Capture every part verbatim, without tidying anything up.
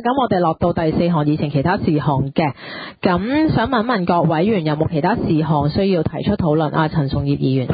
咁我哋落到第四項議程其他事項嘅，咁想問問各委員有冇其他事項需要提出討論啊？陳崇業議員。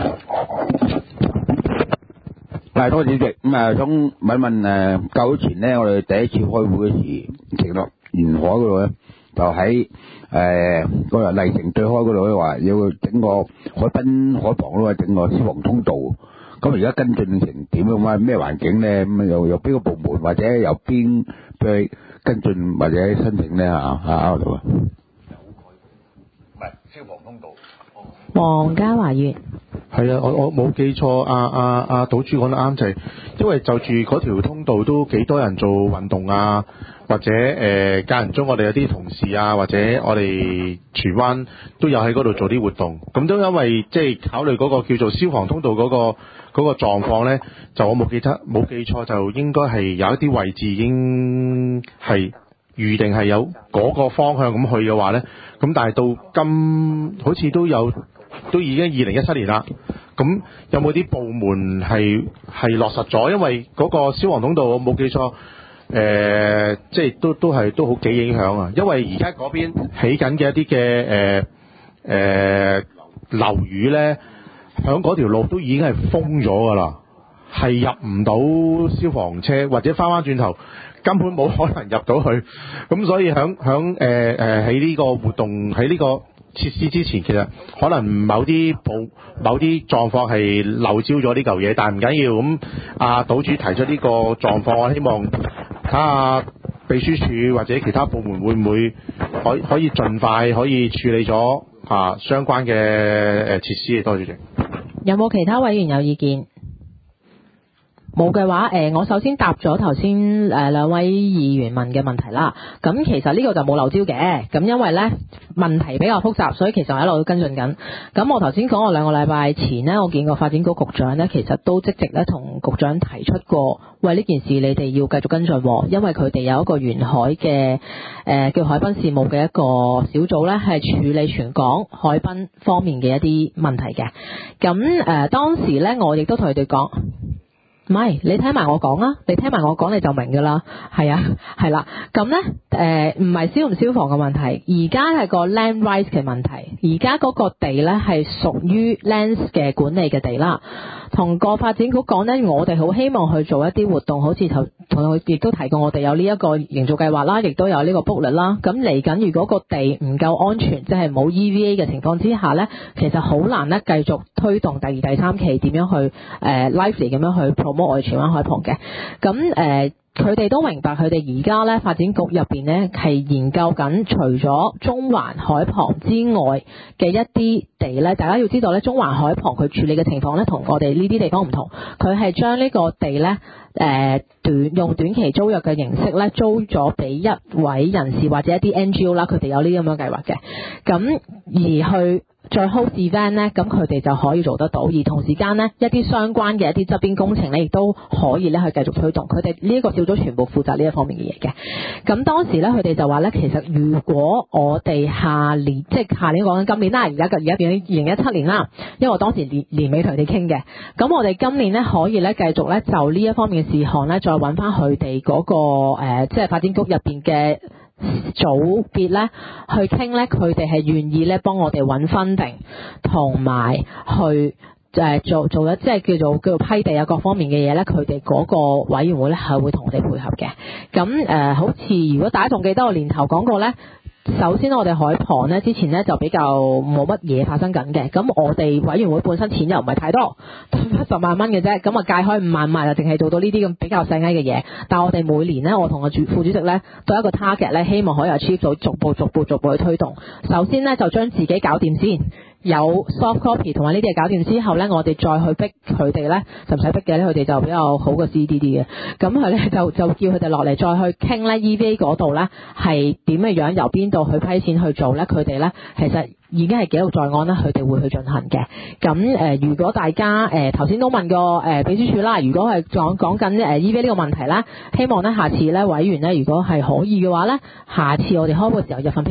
係，多謝主席。咁啊，想問一問誒，較早前咧，我哋第一次開會嗰時，承諾沿海嗰度咧，就喺誒嗰日麗城對開嗰度咧，話要整個海濱海旁嗰度整個消防通道。咁而家跟進成點樣啊？咩環境咧？咁又由邊個部門或者由邊去跟進或者申請咧？嚇嚇嗰度啊？ 唔係消防通道。 黃家華議員。 係啊，我我冇記錯，阿阿阿島主講得啱，就係、是、因為就住嗰條通道都幾多人做運動啊，或者誒間唔中我哋有啲同事啊，或者我哋荃灣都有喺嗰度做啲活動，咁都因為即係、就是、考慮嗰個叫做消防通道嗰、那個嗰、那個狀況咧，就我冇記得冇記錯，就應該係有一啲位置已經係預定係有嗰個方向咁去嘅話咧，咁但係到今好似都有。都已經二零一七年啦，咁有冇啲部門係係落實咗？因為嗰個消防通道我冇記錯，誒、呃，即係都都係都好幾影響啊！因為而家嗰邊起緊嘅一啲嘅誒誒樓宇咧，響嗰條路都已經係封咗㗎啦，係入唔到消防車，或者翻返轉頭根本冇可能入到去，咁所以響響誒誒喺呢個活動喺呢個設施之前，其實可能某啲部某啲狀況係漏招咗呢嚿嘢，但係唔緊要。咁阿島主提出呢個狀況，我希望睇下秘書處或者其他部門會唔會可以可以盡快可以處理咗啊相關嘅誒設施。多謝主席。 有冇其他委員有意見？冇嘅話，誒、呃，我首先答咗頭先誒兩位議員問嘅問題啦。咁其實呢個就冇漏招嘅，咁因為呢問題比較複雜，所以其實我一路都跟進緊。咁我頭先講我兩個禮拜前呢，我見過發展局局長呢，其實都積極咧同局長提出過，喂，呢件事你哋要繼續跟進，因為佢哋有一個沿海嘅誒、呃、叫海濱事務嘅一個小組呢，係處理全港海濱方面嘅一啲問題嘅。咁誒、呃、當時呢，我亦都同佢哋講。唔係，你聽埋我講啊！你聽埋我講你就明㗎啦。係啊，係啦。咁呢，誒唔係消唔消防嘅問題，而家係個 land rights 嘅問題。而家嗰個地呢係屬於 lands 嘅管理嘅地啦。同個發展局講呢，我哋好希望去做一啲活動，好似頭同佢亦都提過，我哋有呢一個營造計劃啦，亦都有呢個 booklet 啦。咁嚟緊，如果個地唔夠安全，即係冇 E V A 嘅情況之下呢，其實好難呢繼續推動第二、第三期點樣去誒 lively 咁樣去 promote 我哋荃灣海旁嘅。咁誒。佢哋都明白，佢哋而家咧發展局入邊咧係研究緊，除咗中環海旁之外嘅一啲地咧，大家要知道咧，中環海旁佢處理嘅情況咧，同我哋呢啲地方唔同。佢係將呢個地咧，誒、呃、短用短期租約嘅形式咧，租咗俾一位人士或者一啲 N G O 啦，佢哋有呢啲咁樣計劃嘅。咁而去再 host event 咧，咁佢哋就可以做得到，而同時間咧，一啲相關嘅一啲側邊工程咧，亦都可以咧去繼續推動。佢哋呢一個小組全部負責呢一方面嘅嘢嘅。咁當時咧，佢哋就話咧，其實如果我哋下年，即係下年講緊今年啦，而家而家變咗二零一七年啦，因為我當時年年尾同佢哋傾嘅。咁我哋今年咧可以咧繼續咧就呢一方面嘅事項咧，再揾翻佢哋嗰個誒、呃，即係發展局入邊嘅組別咧去傾咧，佢哋係願意咧幫我哋揾 funding，同埋去誒做做一即係叫做叫做批地啊各方面嘅嘢咧，佢哋嗰個委員會咧係會同我哋配合嘅。咁誒、呃，好似如果大家仲記得我年頭講過咧。首先我哋海旁咧之前咧就比較冇乜嘢發生緊嘅，咁我哋委員會本身錢又唔係太多，得十萬蚊嘅啫，咁啊界開五萬萬就淨係做到呢啲咁比較細埃嘅嘢。但係我哋每年咧，我同個主副主席咧都有一個 target 咧，希望可以 achieve 到逐步逐步逐步去推動。首先咧就將自己搞掂先。有 soft copy 同埋呢啲嘢搞掂之後呢，我哋再去逼佢哋呢，就唔使逼嘅咧，佢哋就比較好過 C D D 嘅。咁佢呢就就叫佢哋落嚟再去傾呢 E V A 嗰度呢係點嘅樣，由邊度去批錢去做呢？佢哋呢其實已經係記錄在案啦，佢哋會去進行嘅。咁誒、呃，如果大家誒頭先都問過誒、呃、秘書處啦，如果係講講緊誒 E V A 呢個問題啦，希望呢下次呢委員呢，如果係可以嘅話呢，下次我哋開會嘅時候入份 paper。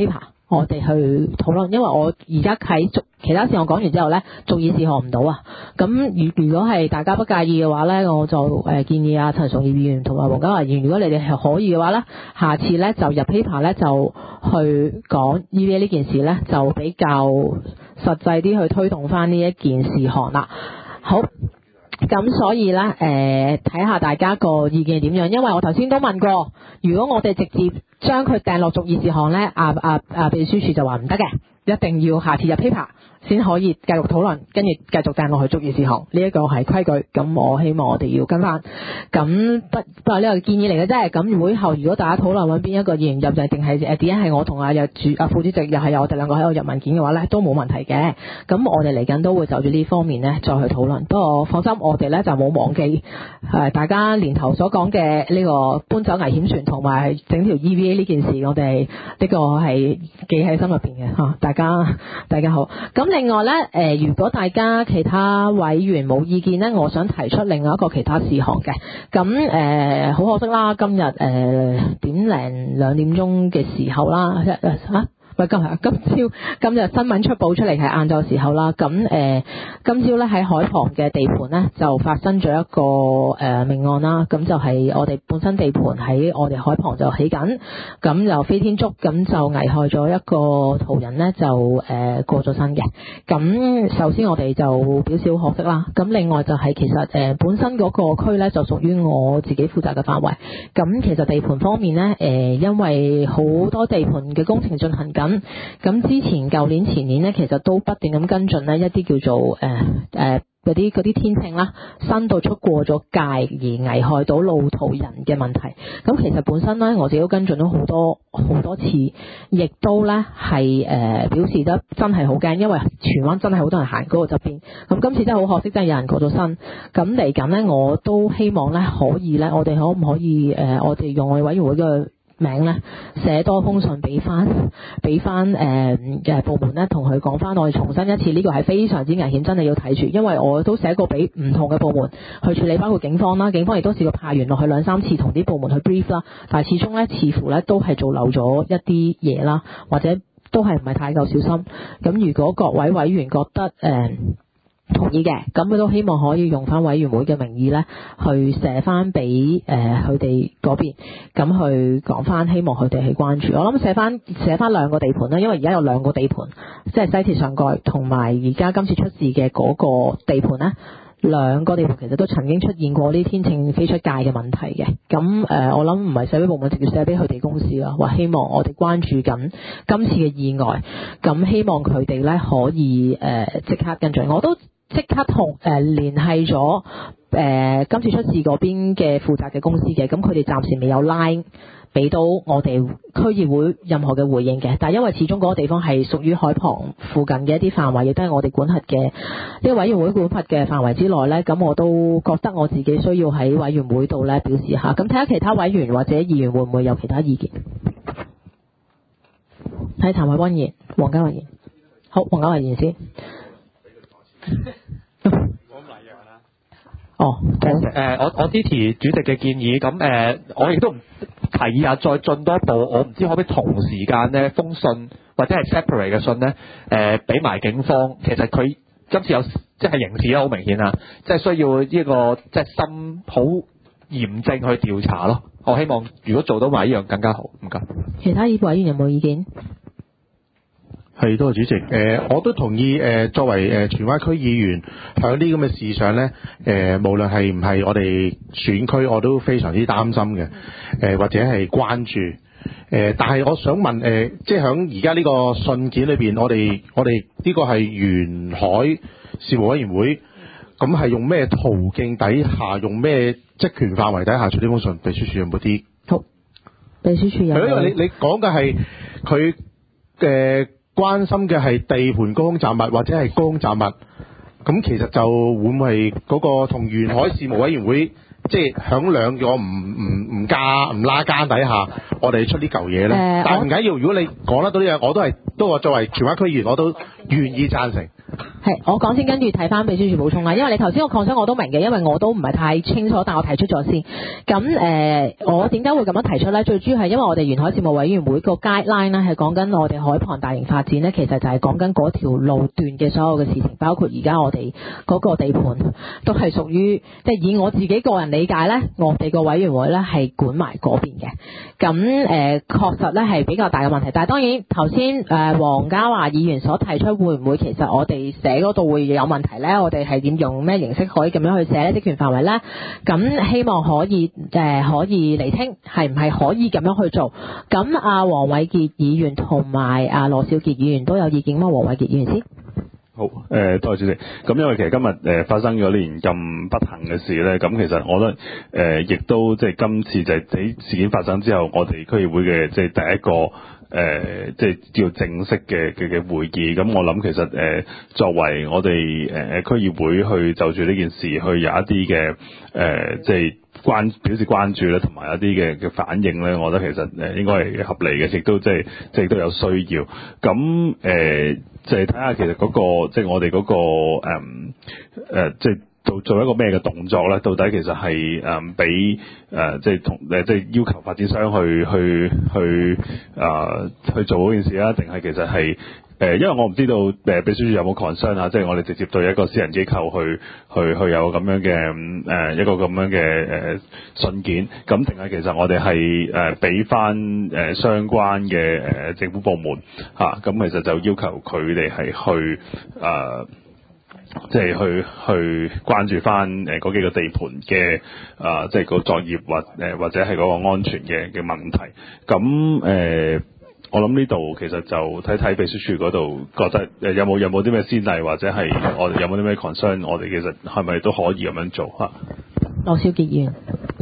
我哋去討論，因為我而家喺續其他事項講完之後咧，續議事項唔到啊。咁如如果係大家不介意嘅話咧，我就誒、呃、建議啊陳崇業議員同埋黃家華議員，如果你哋係可以嘅話咧，下次咧就入 paper 咧就去講 E V A 呢件事咧，就比較實際啲去推動翻呢一件事項啦。好。咁所以咧，誒睇下大家個意見係點樣，因為我頭先都問過，如果我哋直接將佢掟落續議事項咧，啊啊啊秘書處就話唔得嘅，一定要下次入 paper 先可以繼續討論，跟住繼續掟落去續議事項，呢一個係規矩，咁我希望我哋要跟翻。咁不不過呢個建議嚟嘅啫。咁會後如果大家討論揾邊一個議員入就定係誒點解係我同阿日主阿副主席又係有我哋兩個喺度入文件嘅話咧，都冇問題嘅。咁我哋嚟緊都會就住呢方面咧再去討論。不過放心，我哋咧就冇忘記誒大家年頭所講嘅呢個搬走危險船同埋整條 E V A 呢件事，我哋呢個係記喺心入邊嘅嚇。大家大家好。咁另外咧，誒、呃、如果大家其他委員冇意見咧，我想提出另外一個其他事項嘅。咁誒好可惜啦，今日誒、呃、點零兩點鐘嘅時候啦，嚇、啊。喂，今日今朝今日新聞出報出嚟係晏晝時候啦，咁誒、呃、今朝咧喺海旁嘅地盤咧就發生咗一個誒、呃、命案啦，咁就係我哋本身地盤喺我哋海旁就起緊，咁就飛天竹，咁就危害咗一個途人咧就誒、呃、過咗身嘅。咁首先我哋就表示好可惜啦，咁另外就係其實誒、呃、本身嗰個區咧就屬於我自己負責嘅範圍，咁其實地盤方面咧誒、呃、因為好多地盤嘅工程進行緊。咁之前舊年前年咧，其實都不斷咁跟進咧一啲叫做誒誒嗰啲嗰啲天秤啦，伸到出過咗界而危害到路途人嘅問題。咁其實本身咧，我自己都跟進咗好多好多次，亦都咧係誒表示得真係好驚，因為荃灣真係好多人行嗰個側邊。咁今次真係好可惜，真係有人過咗身。咁嚟緊咧，我都希望咧可以咧，我哋可唔可以誒、呃，我哋用我哋委員會嘅名咧寫多封信俾翻俾翻誒嘅部門咧，同佢講翻，我哋重申一次，呢個係非常之危險，真係要睇住。因為我都寫過俾唔同嘅部門去處理，包括警方啦，警方亦都試過派員落去兩三次同啲部門去 brief 啦，但係始終咧似乎咧都係做漏咗一啲嘢啦，或者都係唔係太夠小心。咁如果各位委員覺得誒、呃同意嘅，咁佢都希望可以用翻委員會嘅名義咧，去寫翻俾誒佢哋嗰邊，咁去講翻，希望佢哋去關注。我諗寫翻寫翻兩個地盤啦，因為而家有兩個地盤，即係西鐵上蓋同埋而家今次出事嘅嗰個地盤咧，兩個地盤其實都曾經出現過呢天秤飛出界嘅問題嘅。咁誒、呃，我諗唔係寫俾部門，直接寫俾佢哋公司啦，話希望我哋關注緊今次嘅意外，咁希望佢哋咧可以誒即、呃、刻跟進。我都即刻同誒聯繫咗誒今次出事嗰邊嘅負責嘅公司嘅，咁佢哋暫時未有 line 俾到我哋區議會任何嘅回應嘅，但係因為始終嗰個地方係屬於海旁附近嘅一啲範圍，亦都係我哋管轄嘅呢個委員會管轄嘅範圍之內呢，咁我都覺得我自己需要喺委員會度呢表示下，咁睇下其他委員或者議員會唔會有其他意見。睇譚偉君議員、黃家華議員，好，黃家華議員先。 我咁嚟樣啦。 哦， 誒、呃，我我支持主席嘅建議，咁誒、呃，我亦都唔提議下再進多一步，我唔知可唔可以同時間呢封信或者係 separate 嘅信呢，誒俾埋警方。其實佢今次有即係刑事啦，好明顯啊，即係需要呢個即係深好嚴正去調查咯。我希望如果做到埋呢樣更加好，唔該。 其他議員有冇意見？ 係，多謝主席。誒、呃，我都同意誒、呃，作為誒荃灣區議員，喺呢啲咁嘅事上咧，誒、呃，無論係唔係我哋選區，我都非常之擔心嘅。誒、呃，或者係關注。誒、呃，但係我想問誒、呃，即係喺而家呢個信件裏邊，我哋我哋呢個係沿海事務委員會，咁係用咩途徑底下，用咩職權範圍底下出呢封信？秘書處有冇啲？ 好，秘書處有。 係因為你你講嘅係佢嘅。關心嘅係地盤高空雜物或者係高空雜物，咁其實就會唔會係嗰個同沿海事務委員會，即係響兩個唔唔唔加唔拉更底下，我哋出呢嚿嘢咧？呃、但係唔緊要，如果你講得到呢樣，我都係都話作為荃灣區議員，我都願意贊成。 係，我講先，跟住睇翻秘書處補充啦。因為你頭先個 concern 我都明嘅，因為我都唔係太清楚，但我提出咗先。咁誒、呃，我點解會咁樣提出呢？最主要係因為我哋沿海事務委員會個 guideline 呢係講緊我哋海旁大型發展呢，其實就係講緊嗰條路段嘅所有嘅事情，包括而家我哋嗰個地盤都係屬於，即係以我自己個人理解呢，我哋個委員會呢係管埋嗰邊嘅。咁誒、呃，確實呢係比較大嘅問題。但係當然頭先誒黃家華議員所提出，會唔會其實我哋寫嗰度會有問題呢？我哋係點用咩形式可以咁樣去寫呢？職權範圍呢？咁希望可以誒、呃、可以釐清係唔係可以咁樣去做。咁阿黃偉傑議員同埋阿羅少傑議員都有意見嗎？黃偉傑議員先。 好，誒、呃，多謝主席。咁因為其實今日誒、呃、發生咗呢件咁不幸嘅事咧，咁其實我覺得誒、呃，亦都即係今次就係喺事件發生之後，我哋區議會嘅即係第一個誒、呃，即係叫正式嘅嘅嘅會議。咁我諗其實誒、呃，作為我哋誒誒區議會去就住呢件事去有一啲嘅誒，即係關表示關注咧，同埋一啲嘅嘅反應咧，我覺得其實誒應該係合理嘅，亦都即係即係都有需要。咁誒。呃就係睇下其實嗰、那個即係、就是、我哋嗰、那個誒誒即係做做一個咩嘅動作咧？到底其實係誒俾誒即係同誒即係要求發展商去去去誒、呃、去做嗰件事啊？定係其實係誒、呃？因為我唔知道誒秘書處有冇 concern 啊？即係我哋直接對一個私人機構去去去有咁樣嘅誒、呃、一個咁樣嘅誒、呃、信件，咁定係其實我哋係誒俾翻誒相關嘅誒、呃、政府部門嚇，咁、啊、其實就要求佢哋係去誒。呃即係去去關注翻誒嗰幾個地盤嘅啊，即係個作業或誒或者係嗰個安全嘅嘅問題。咁誒、呃，我諗呢度其實就睇睇秘書處嗰度覺得誒有冇有冇啲咩先例，或者係我哋有冇啲咩 concern，我哋其實係咪都可以咁樣做嚇？ 羅少傑議員。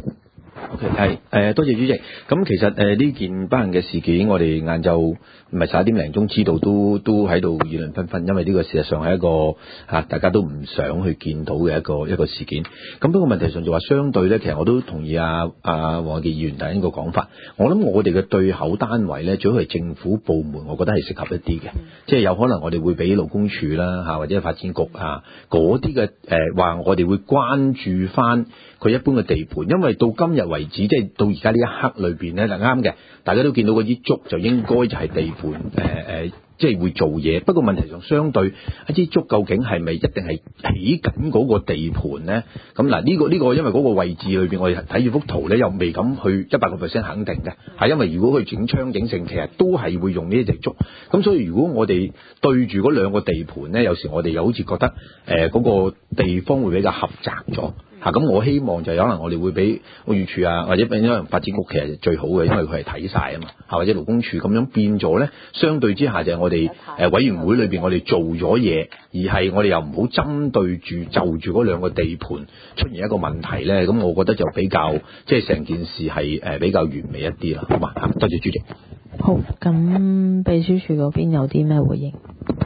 OK，係誒，多謝主席。咁其實誒呢、呃、件不幸嘅事件，我哋晏晝唔係十一點零鐘知道，都都喺度議論紛紛，因為呢個事實上係一個嚇、啊、大家都唔想去見到嘅一個一個事件。咁不過問題上就話相對咧，其實我都同意阿阿黃偉傑議員第一個講法。我諗我哋嘅對口單位咧，最好係政府部門，我覺得係適合一啲嘅，即係有可能我哋會俾勞工處啦嚇，或者發展局嚇嗰啲嘅誒話，我哋會關注翻佢一般嘅地盤，因為到今日為止，即係到而家呢一刻裏邊咧，就啱嘅。大家都見到嗰啲竹就應該就係地盤誒誒、呃，即係會做嘢。不過問題上相對一支竹究竟係咪一定係起緊嗰個地盤咧？咁嗱呢個呢、呢個因為嗰個位置裏邊，我哋睇住幅圖咧，又未敢去一百個 percent 肯定嘅，係因為如果佢整窗整成，其實都係會用呢一隻竹。咁所以如果我哋對住嗰兩個地盤咧，有時我哋又好似覺得誒嗰、呃嗰個地方會比較狹窄咗。嚇咁、啊、我希望就有可能我哋會俾屋宇署啊，或者俾咗發展局，其實最好嘅，因為佢係睇晒啊嘛，嚇或者勞工處咁樣變咗咧，相對之下就係我哋誒、呃、委員會裏邊我哋做咗嘢，而係我哋又唔好針對住就住嗰兩個地盤出現一個問題咧，咁我覺得就比較即係成件事係誒、呃、比較完美一啲啦，好嘛？嚇，多謝主席。 好，咁秘書處嗰邊有啲咩回應？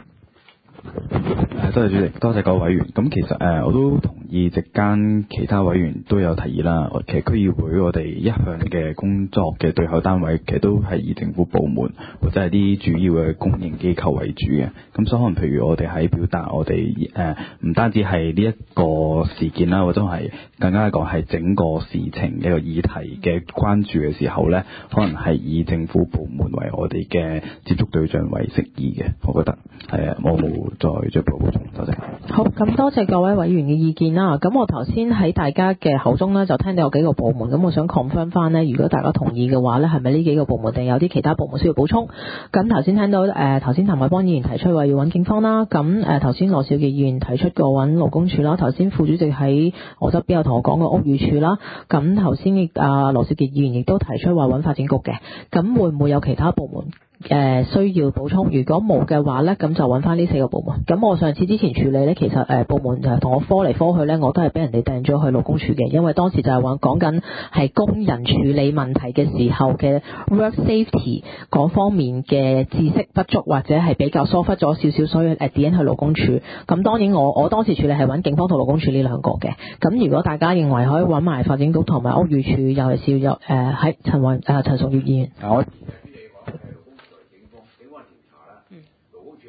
誒，多謝主席，多謝各位委員。咁其實誒、呃，我都同意席間其他委員都有提議啦。其實區議會我哋一向嘅工作嘅對口單位，其實都係以政府部門或者係啲主要嘅公營機構為主嘅。咁所以可能譬如我哋喺表達我哋誒唔單止係呢一個事件啦，或者係更加講係整個事情嘅一個議題嘅關注嘅時候咧，可能係以政府部門為我哋嘅接觸對象為適宜嘅。我覺得係啊，我冇再進一步補充，多謝。 好，咁多謝各位委員嘅意見啦。咁我頭先喺大家嘅口中呢，就聽到有幾個部門，咁我想 confirm 翻呢，如果大家同意嘅話呢，係咪呢幾個部門定有啲其他部門需要補充？咁頭先聽到誒頭先譚偉邦議員提出話要揾警方啦，咁誒頭先羅少傑議員提出過揾勞工處啦，頭先副主席喺我側邊有同我講過屋宇署啦，咁頭先亦啊羅少傑議員亦都提出話揾發展局嘅，咁會唔會有其他部門？誒、呃、需要補充，如果冇嘅話呢，咁就揾翻呢四個部門。咁我上次之前處理呢，其實誒、呃、部門就同我科嚟科去呢，我都係俾人哋掟咗去勞工處嘅，因為當時就係話講緊係工人處理問題嘅時候嘅 work safety 嗰方面嘅知識不足，或者係比較疏忽咗少少，所以誒 at the end 去勞工處。咁當然我我當時處理係揾警方同勞工處呢兩個嘅。咁如果大家認為可以揾埋發展局同埋屋宇署，尤其是有誒喺陳雲誒陳淑月議員。 我係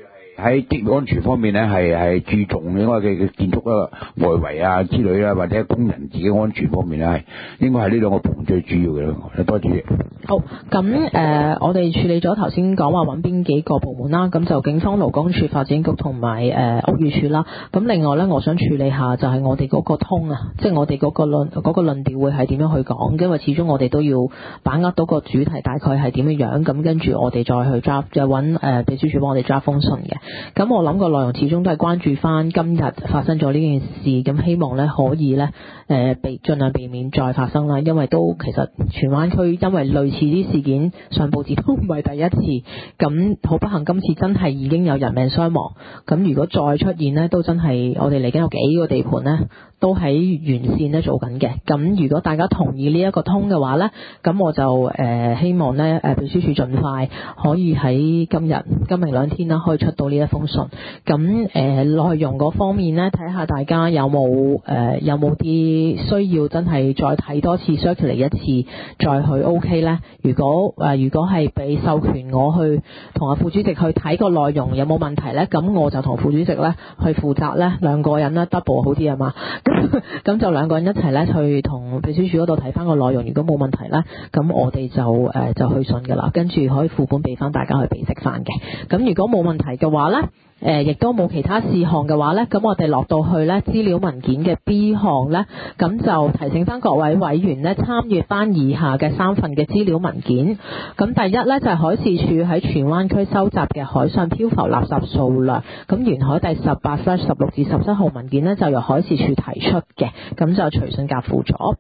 喺職業安全方面咧，係係注重應該嘅嘅建築啊、外圍啊之類啦，或者工人自己安全方面咧，係應該係呢兩個部門最主要嘅咯。多謝主席。 好，咁誒、呃，我哋處理咗頭先講話揾邊幾個部門啦，咁就警方、勞工處、發展局同埋誒屋宇署啦。咁另外咧，我想處理下就係我哋嗰個通啊，即係我哋嗰個論嗰、嗰個論調會係點樣去講，因為始終我哋都要把握到個主題大概係點樣樣，咁跟住我哋再去 draft，就揾誒秘書處幫我哋 draft 封信嘅。咁我諗個內容始終都係關注翻今日發生咗呢件事，咁希望咧可以咧誒避盡量避免再發生啦，因為都其實荃灣區因為類似啲事件上報紙都唔係第一次，咁好不幸今次真係已經有人命傷亡，咁如果再出現呢，都真係我哋嚟緊有幾個地盤呢，都喺沿線咧做緊嘅。咁如果大家同意呢一個通嘅話呢，咁我就誒、呃、希望呢誒秘書處盡快可以喺今日今明兩天啦，可以出到呢一封信。咁誒內容嗰方面呢，睇下大家有冇誒、呃、有冇啲需要真係再睇多次 circulate 一次再去 OK 呢？如果誒、呃、如果係俾授權我去同阿副主席去睇個內容有冇問題呢？咁我就同副主席呢去負責呢兩個人呢 double 好啲啊嘛。咁就兩個人一齊呢去同秘書處嗰度睇翻個內容，如果冇問題呢，咁我哋就誒、呃、就去信噶啦，跟住可以副本俾翻大家去俾識翻嘅。咁如果冇問題嘅話呢，誒、呃、亦都冇其他事項嘅話呢，咁我哋落到去呢資料文件嘅 B 項呢，咁就提醒翻各位委員呢參閱翻以下嘅三份嘅資料文件。咁第一呢，就係、是、海事處喺荃灣區收集嘅海上漂浮垃圾數量，咁沿海第十八、十六至十七號文件呢，就由海事處提出嘅，咁就隨信夾附咗。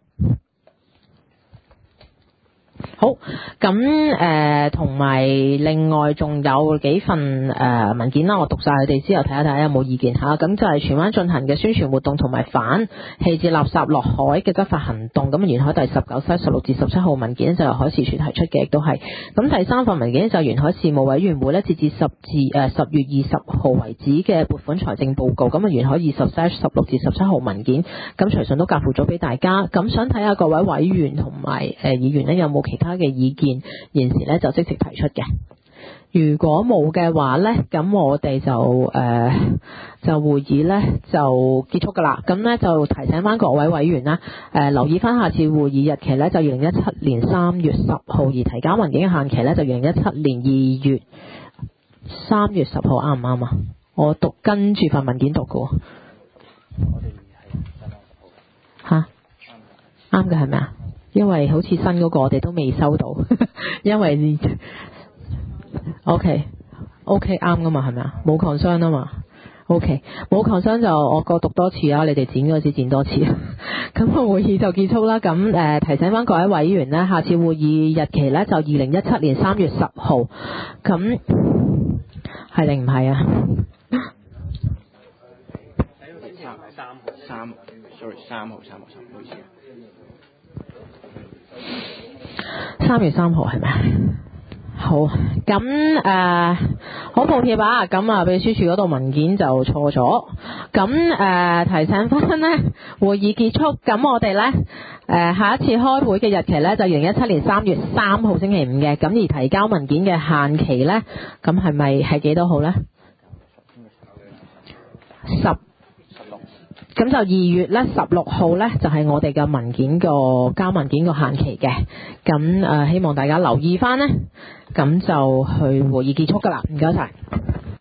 好，咁誒同埋另外仲有幾份誒、呃、文件啦，我讀晒佢哋之後睇一睇有冇意見嚇。咁就係荃灣進行嘅宣傳活動同埋反棄置垃圾落海嘅執法行動。咁沿海第十九、十六至十七號文件就由海事處提出嘅，亦都係。咁第三份文件就係沿海事務委員會咧，截至十至誒十月二十號為止嘅撥款財政報告。咁啊沿海二十、十六至十七號文件，咁隨信都夾附咗俾大家。咁想睇下各位委員同埋誒議員呢，有冇其他嘅意見，現時咧就即時提出嘅。如果冇嘅話咧，咁我哋就誒、呃、就會議咧就結束噶啦。咁咧就提醒翻各位委員啦，誒、呃、留意翻下次會議日期咧就二零一七年三月十號，而提交文件嘅限期咧就二零一七年二月三月十號，啱唔啱啊？我讀跟住份文件讀嘅喎。我哋係嚇啱嘅係咪啊？因為好似新嗰個我哋都未收到，因為 OK OK 啱噶嘛，係咪啊？冇 concern 啊嘛 OK 冇 concern 就我個讀多次啦，你哋剪嗰次剪多次，咁個會議就結束啦。咁誒、呃、提醒翻各位委員呢，下次會議日期呢就二零一七年三月十號，咁係定唔係啊？ 三號 sorry 三號三號三號，唔好意思。 三月三號係咪？好，咁誒、呃，好抱歉啊，咁啊，秘書處嗰度文件就錯咗，咁誒、呃、提醒翻呢，會議結束，咁我哋呢，誒、呃、下一次開會嘅日期呢，就二零一七年三月三號星期五嘅，咁而提交文件嘅限期呢，咁係咪係幾多號呢？十。咁就二月咧十六號咧就係、是、我哋嘅文件個交文件個限期嘅，咁誒、呃、希望大家留意翻呢，咁就去會議結束噶啦，唔該晒。